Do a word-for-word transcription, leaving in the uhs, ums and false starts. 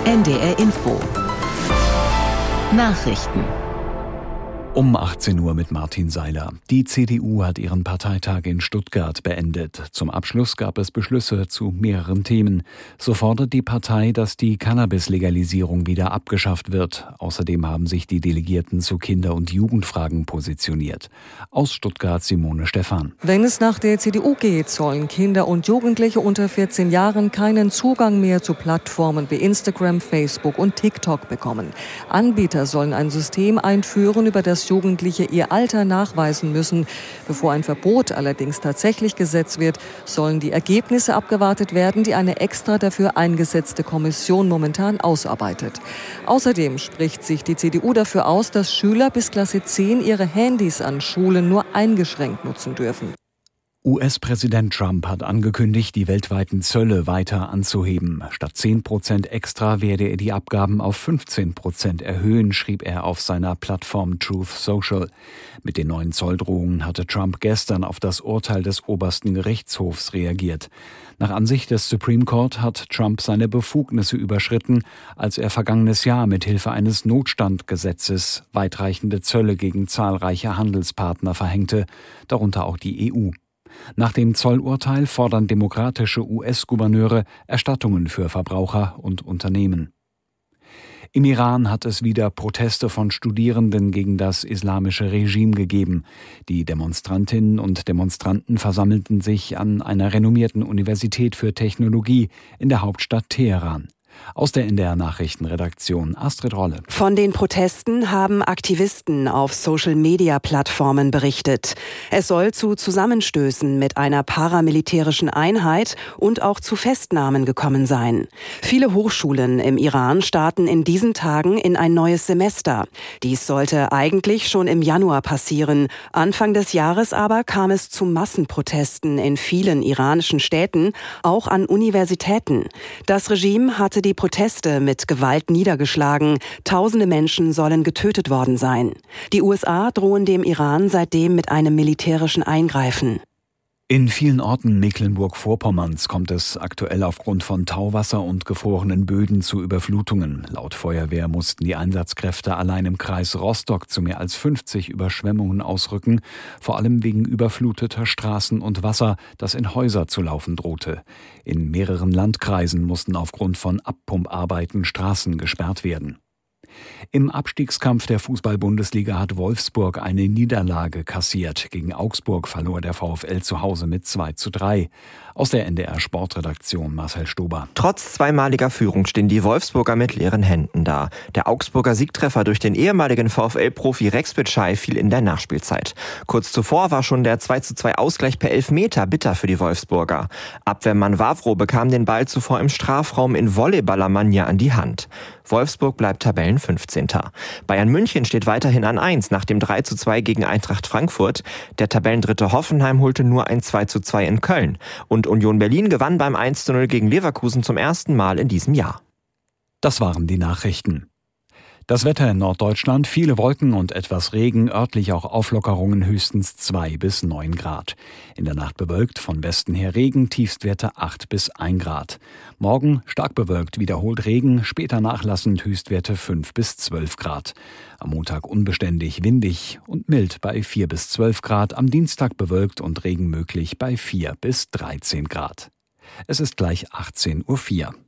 N D R Info Nachrichten Um achtzehn Uhr mit Martin Seiler. Die C D U hat ihren Parteitag in Stuttgart beendet. Zum Abschluss gab es Beschlüsse zu mehreren Themen. So fordert die Partei, dass die Cannabis-Legalisierung wieder abgeschafft wird. Außerdem haben sich die Delegierten zu Kinder- und Jugendfragen positioniert. Aus Stuttgart Simone Stephan. Wenn es nach der C D U geht, sollen Kinder und Jugendliche unter vierzehn Jahren keinen Zugang mehr zu Plattformen wie Instagram, Facebook und TikTok bekommen. Anbieter sollen ein System einführen, über das Jugendliche ihr Alter nachweisen müssen. Bevor ein Verbot allerdings tatsächlich Gesetz wird, sollen die Ergebnisse abgewartet werden, die eine extra dafür eingesetzte Kommission momentan ausarbeitet. Außerdem spricht sich die C D U dafür aus, dass Schüler bis Klasse zehn ihre Handys an Schulen nur eingeschränkt nutzen dürfen. U S-Präsident Trump hat angekündigt, die weltweiten Zölle weiter anzuheben. Statt zehn Prozent extra werde er die Abgaben auf fünfzehn Prozent erhöhen, schrieb er auf seiner Plattform Truth Social. Mit den neuen Zolldrohungen hatte Trump gestern auf das Urteil des obersten Gerichtshofs reagiert. Nach Ansicht des Supreme Court hat Trump seine Befugnisse überschritten, als er vergangenes Jahr mit Hilfe eines Notstandgesetzes weitreichende Zölle gegen zahlreiche Handelspartner verhängte, darunter auch die E U. Nach dem Zollurteil fordern demokratische U S-Gouverneure Erstattungen für Verbraucher und Unternehmen. Im Iran hat es wieder Proteste von Studierenden gegen das islamische Regime gegeben. Die Demonstrantinnen und Demonstranten versammelten sich an einer renommierten Universität für Technologie in der Hauptstadt Teheran. Aus der N D R-Nachrichtenredaktion Astrid Rolle. Von den Protesten haben Aktivisten auf Social-Media-Plattformen berichtet. Es soll zu Zusammenstößen mit einer paramilitärischen Einheit und auch zu Festnahmen gekommen sein. Viele Hochschulen im Iran starten in diesen Tagen in ein neues Semester. Dies sollte eigentlich schon im Januar passieren. Anfang des Jahres aber kam es zu Massenprotesten in vielen iranischen Städten, auch an Universitäten. Das Regime hatte die Die Proteste mit Gewalt niedergeschlagen. Tausende Menschen sollen getötet worden sein. Die U S A drohen dem Iran seitdem mit einem militärischen Eingreifen. In vielen Orten Mecklenburg-Vorpommerns kommt es aktuell aufgrund von Tauwasser und gefrorenen Böden zu Überflutungen. Laut Feuerwehr mussten die Einsatzkräfte allein im Kreis Rostock zu mehr als fünfzig Überschwemmungen ausrücken, vor allem wegen überfluteter Straßen und Wasser, das in Häuser zu laufen drohte. In mehreren Landkreisen mussten aufgrund von Abpumparbeiten Straßen gesperrt werden. Im Abstiegskampf der Fußball-Bundesliga hat Wolfsburg eine Niederlage kassiert. Gegen Augsburg verlor der VfL zu Hause mit zwei zu drei. Aus der N D R-Sportredaktion Marcel Stober. Trotz zweimaliger Führung stehen die Wolfsburger mit leeren Händen da. Der Augsburger Siegtreffer durch den ehemaligen VfL-Profi Rex Bitschei fiel in der Nachspielzeit. Kurz zuvor war schon der zwei zu zwei Ausgleich per Elfmeter bitter für die Wolfsburger. Abwehrmann Wawro bekam den Ball zuvor im Strafraum in Volleyballermanier an die Hand. Wolfsburg bleibt Tabellenfünfzehnter. Bayern München steht weiterhin an eins nach dem drei zu zwei gegen Eintracht Frankfurt. Der Tabellendritte Hoffenheim holte nur ein zwei zu zwei in Köln. Und Union Berlin gewann beim eins zu null gegen Leverkusen zum ersten Mal in diesem Jahr. Das waren die Nachrichten. Das Wetter in Norddeutschland, viele Wolken und etwas Regen, örtlich auch Auflockerungen, höchstens zwei bis neun Grad. In der Nacht bewölkt, von Westen her Regen, Tiefstwerte acht bis ein Grad. Morgen stark bewölkt, wiederholt Regen, später nachlassend, Höchstwerte fünf bis zwölf Grad. Am Montag unbeständig, windig und mild bei vier bis zwölf Grad, am Dienstag bewölkt und Regen möglich bei vier bis dreizehn Grad. Es ist gleich achtzehn Uhr vier.